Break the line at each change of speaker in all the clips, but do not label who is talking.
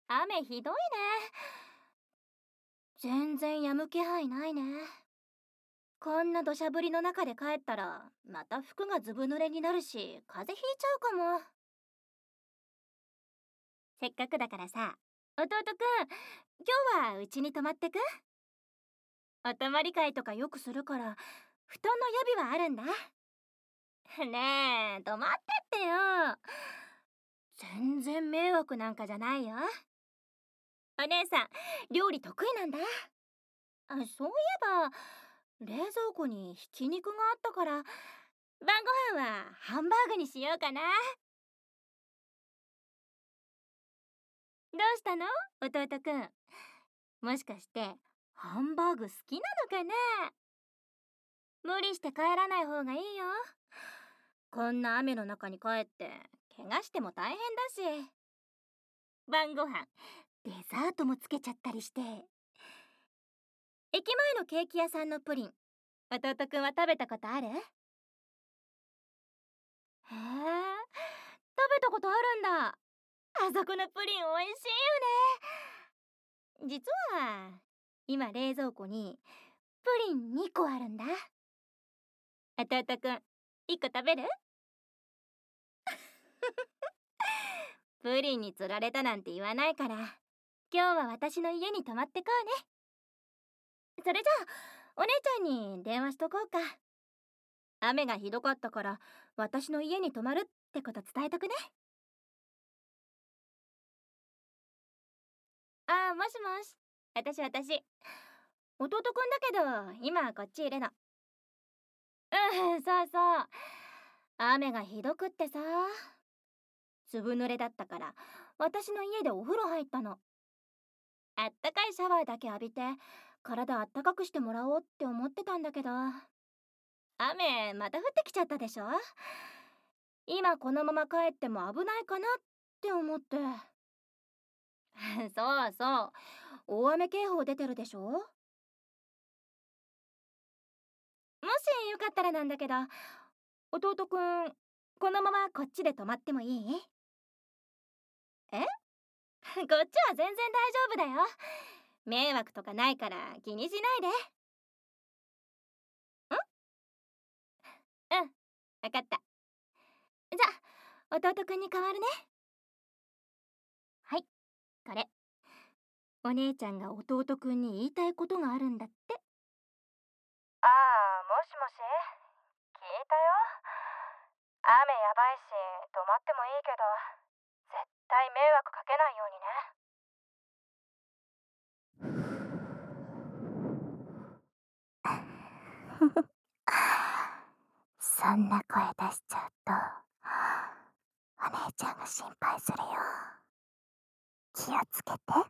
雨ひどいね。全然止む気配ないね。こんな土砂降りの中で帰ったら、また服がずぶ濡れになるし、風邪ひいちゃうかも。せっかくだからさ、弟くん、今日はうちに泊まってく？お泊まり会とかよくするから、布団の予備はあるんだ。ねえ、泊まってってよ。全然迷惑なんかじゃないよ。お姉さん、料理得意なんだ。そういえば、冷蔵庫にひき肉があったから、晩ご飯はハンバーグにしようかな。どうしたの？弟くん。もしかして、ハンバーグ好きなのかな？無理して帰らない方がいいよ。こんな雨の中に帰って、怪我しても大変だし。晩ご飯、デザートもつけちゃったりして。駅前のケーキ屋さんのプリン、弟くんは食べたことある？へえ、食べたことあるんだ。あそこのプリン美味しいよね。実は今冷蔵庫にプリン2個あるんだ。弟くん、1個食べる？プリンに釣られたなんて言わないから、今日は私の家に泊まってこうね。それじゃあお姉ちゃんに電話しとこうか。雨がひどかったから私の家に泊まるってこと伝えとくね。もしもし。私。弟くんだけど、今はこっちいるの。そうそう。雨がひどくってさ。ずぶ濡れだったから、私の家でお風呂入ったの。あったかいシャワーだけ浴びて、体あったかくしてもらおうって思ってたんだけど、雨また降ってきちゃったでしょ。今このまま帰っても危ないかなって思って。そうそう。大雨警報出てるでしょ。もしよかったらなんだけど、弟くん、このままこっちで泊まってもいい？えこっちは全然大丈夫だよ。迷惑とかないから気にしないで。うん、わかった。じゃあ、弟くんに代わるね。はい、これ。お姉ちゃんが弟くんに言いたいことがあるんだって。
もしもし、聞いたよ。雨やばいし、泊まってもいいけど、絶対迷惑かけないようにね。そんな声出しちゃうと、お姉ちゃんが心配するよ。気をつけて。もしもし、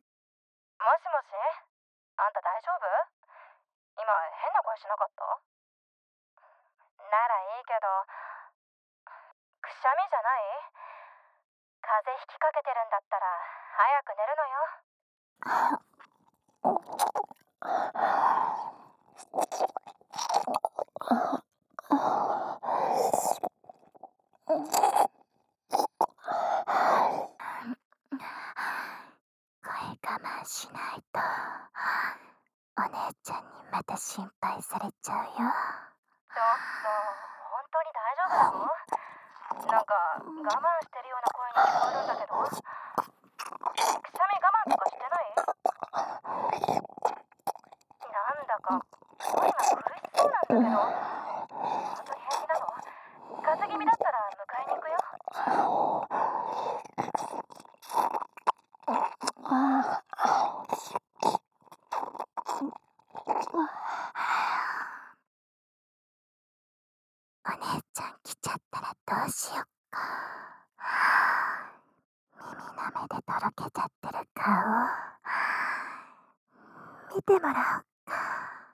あんた大丈夫？今変な声しなかった？ならいいけど、くしゃみじゃない？風邪ひきかけてるんだったら、早く寝るのよ。声我慢しないと、お姉ちゃんにまた心配されちゃうよ。ちょっと、本当に大丈夫なの？なんか、我慢してるような声に聞こえるんだけど。くしゃみ我慢とかしてない？なんだか、声が苦しそうなんだけど。本当に平気なの？風邪気味だったら迎えに行くよ。お姉ちゃん来ちゃったらどうしよっか。耳なめでとろけちゃってる顔、見てもらおうか。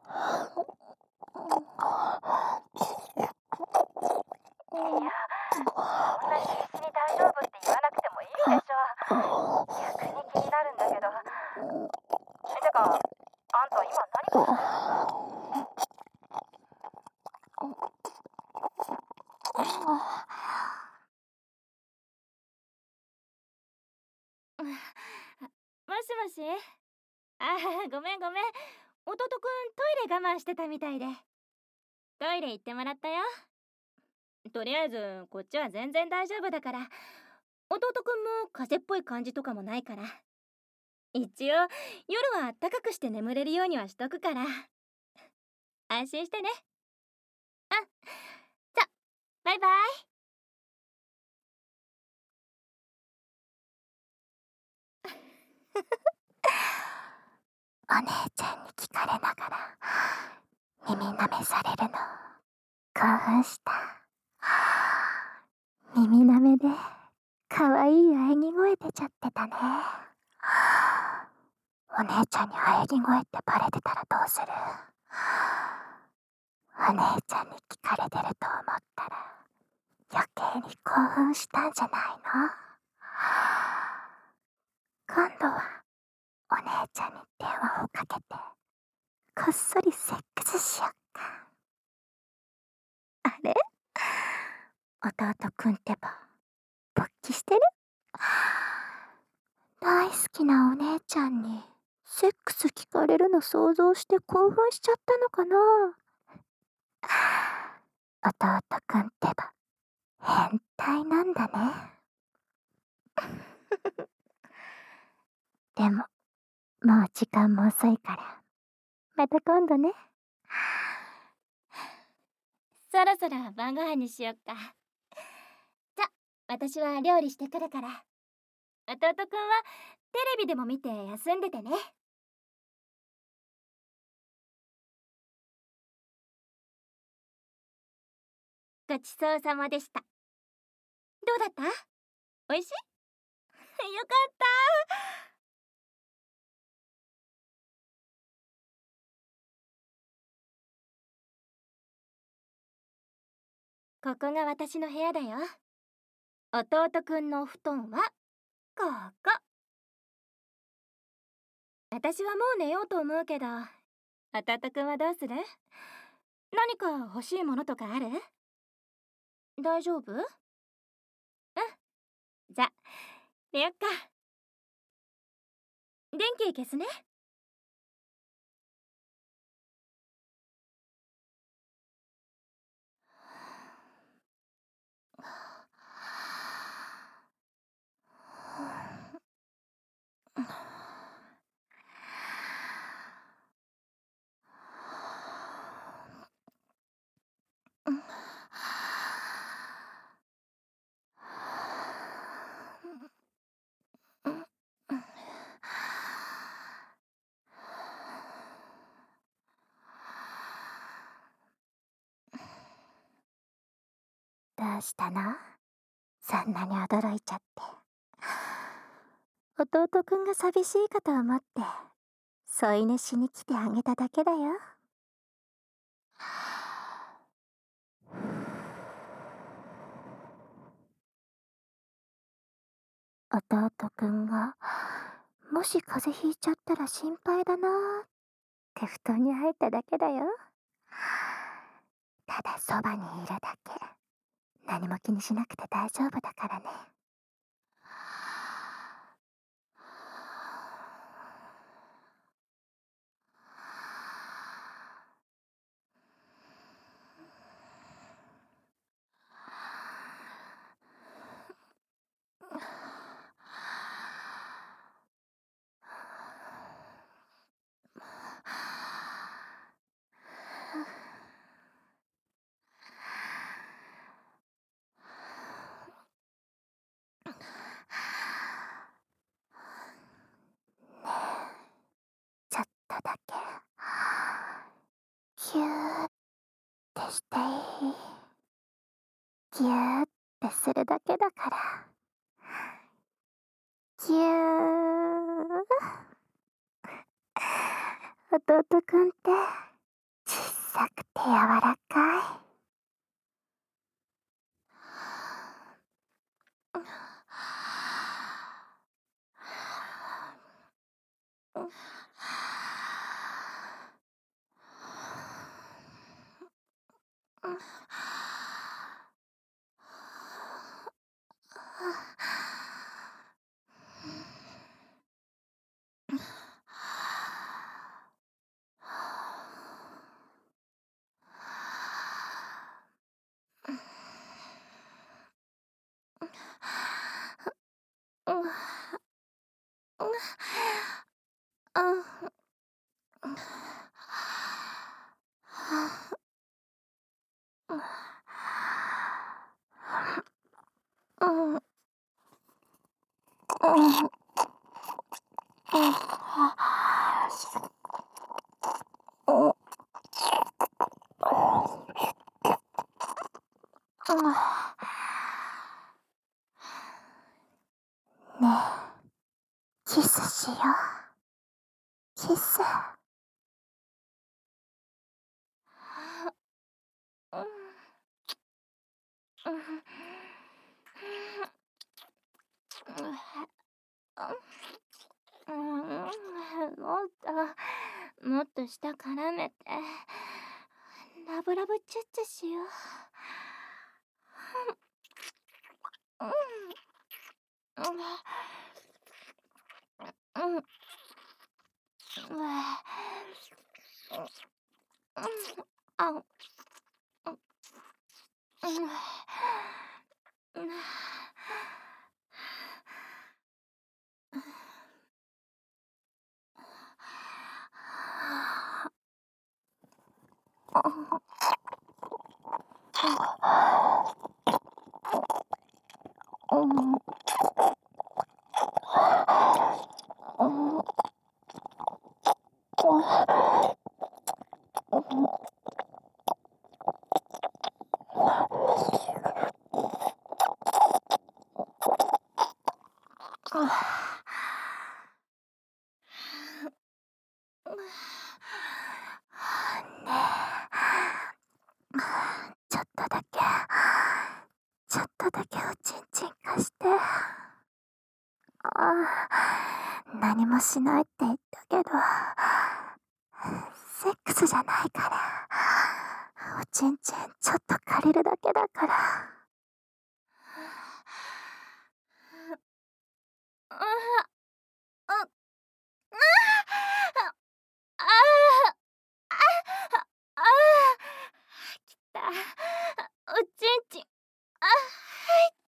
いや、そんなに必死に大丈夫って言わなくてもいいでしょ。逆に気になるんだけど。てか、あんた今何か
しもし。あー、ごめんごめん。弟くんトイレ我慢してたみたいで。トイレ行ってもらったよ。とりあえずこっちは全然大丈夫だから。弟くんも風邪っぽい感じとかもないから。一応夜はあったかくして眠れるようにはしとくから。安心してね。あ、じゃ、バイバイ。
お姉ちゃんに聞かれながら耳舐めされるの興奮した。耳舐めでかわいい喘ぎ声出ちゃってたね。お姉ちゃんに喘ぎ声ってバレてたらどうする？お姉ちゃんに聞かれてると思ったら余計に興奮したんじゃないの？今度はお姉ちゃんに電話をかけてこっそりセックスしよっか。あれ？弟くんってば勃起してる？大好きなお姉ちゃんにセックス聞かれるの想像して興奮しちゃったのかな？弟くんってば変態なんだね。でももう時間も遅いからまた今度ね。
そろそろ晩ご飯にしよっか。じゃ、私は料理してくるから。弟くんはテレビでも見て休んでてね。ごちそうさまでした。どうだった？おいしい？よかった。ここが私の部屋だよ。弟くんのお布団はここ。私はもう寝ようと思うけど、弟くんはどうする？何か欲しいものとかある？大丈夫？うん。じゃ、寝よっか。電気消すね。
どうしたの？そんなに驚いちゃって。弟くんが寂しいかと思って添い寝しに来てあげただけだよ。弟くんがもし風邪ひいちゃったら心配だなーって布団に入っただけだよ。ただそばにいるだけ。何も気にしなくて大丈夫だからね。ちょっとだけギューってしていい？ギューってするだけだから。ぎゅー。弟くんってちっさくて柔らかい。 ねえ、キスしよう。キス。
もっと舌絡めてラブラブチュッチュしよう。ちょっとだけ、ちょっとだけおちんちん貸して。何もしないって言ったけど、セックスじゃないから。おちんちんちょっと借りるだけだから。 きた。おちんちん。入った。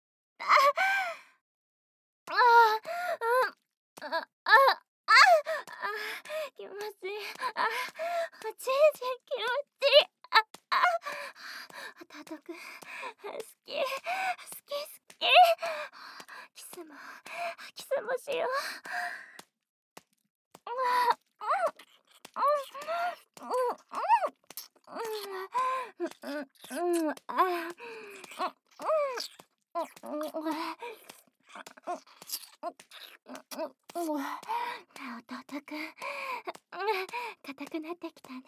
気持ちいい。おちんちん気持ちいい。叩く。好き。好き。キスもしよう。弟くん、硬くなってきたね。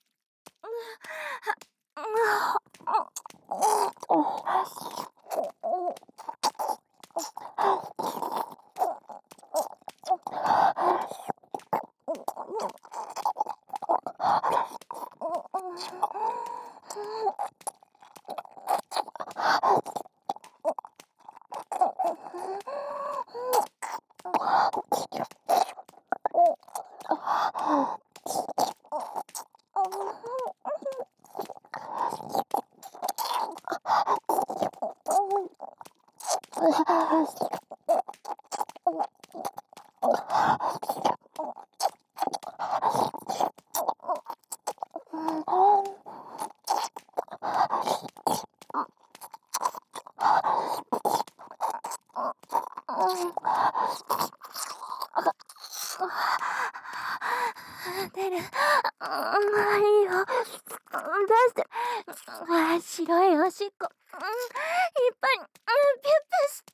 出る。いいよ。出して。白いおしっこ。いっぱい、ピュッピュして。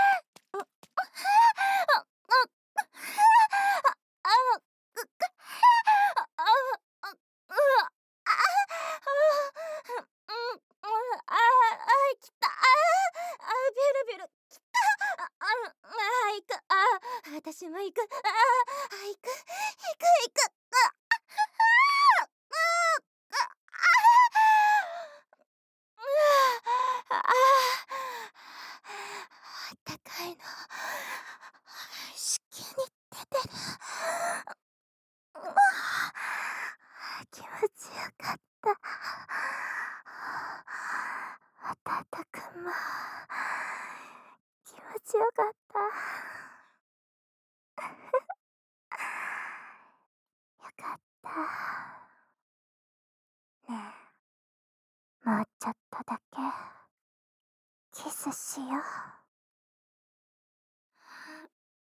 きた。ビュルビュル。きた。行く。私も行く。行く。あったかいの。しきに出てる。気持ちよかった。弟くんも気持ちよかった。よかった。ねえ、もうちょっとだけキスしよう。